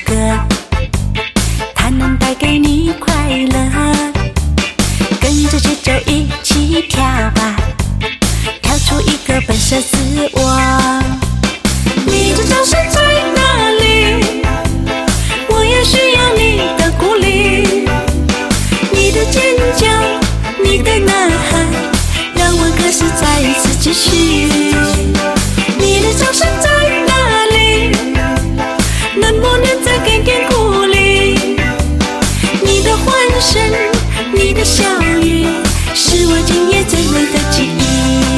歌，它能带给你快乐。跟着节奏一起跳吧，跳出一个本色自我。你的掌声在哪里？我也需要你的鼓励。你的尖叫，你的呐喊，让我歌声再一次继续。你的掌声在哪里？能不能再给点鼓励？你的欢声，你的笑语，是我今夜最美的记忆。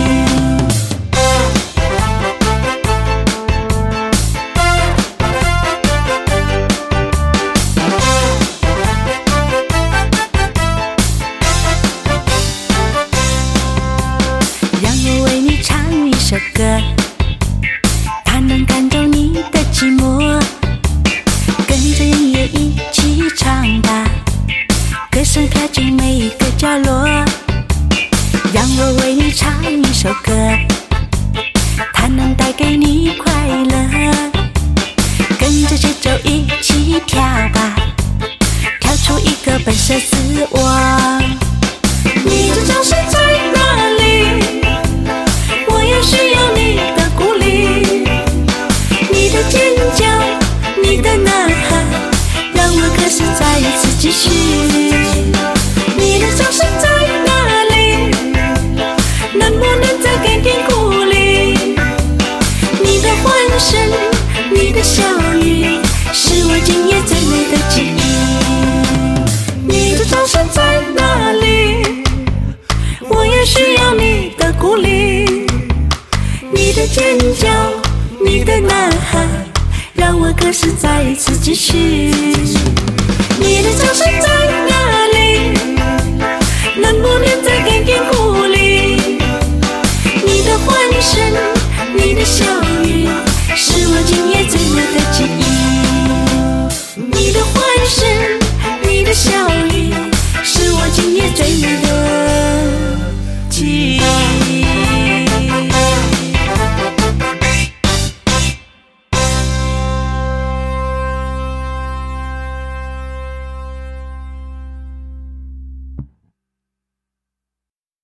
让我为你唱一首歌，它能感动你的寂寞，跟着音乐一起唱吧，歌声飘进每一个角落。让我为你唱一首歌，它能带给你快乐，跟着节奏一起跳吧，跳出一个本色自我。你的掌声在哪里？我也需要你的鼓励。你的尖叫，你的呐喊，让我歌声再一次继续。你的掌声在哪里？能不能再给点鼓励？你的欢声，你的笑语，是我今夜最美的记忆。你的掌声在哪里？我也需要你的鼓励。你的尖叫，你的呐喊，让我歌声再一次继续。你的掌声在哪里？能不能再给点鼓励？你的欢声，你的笑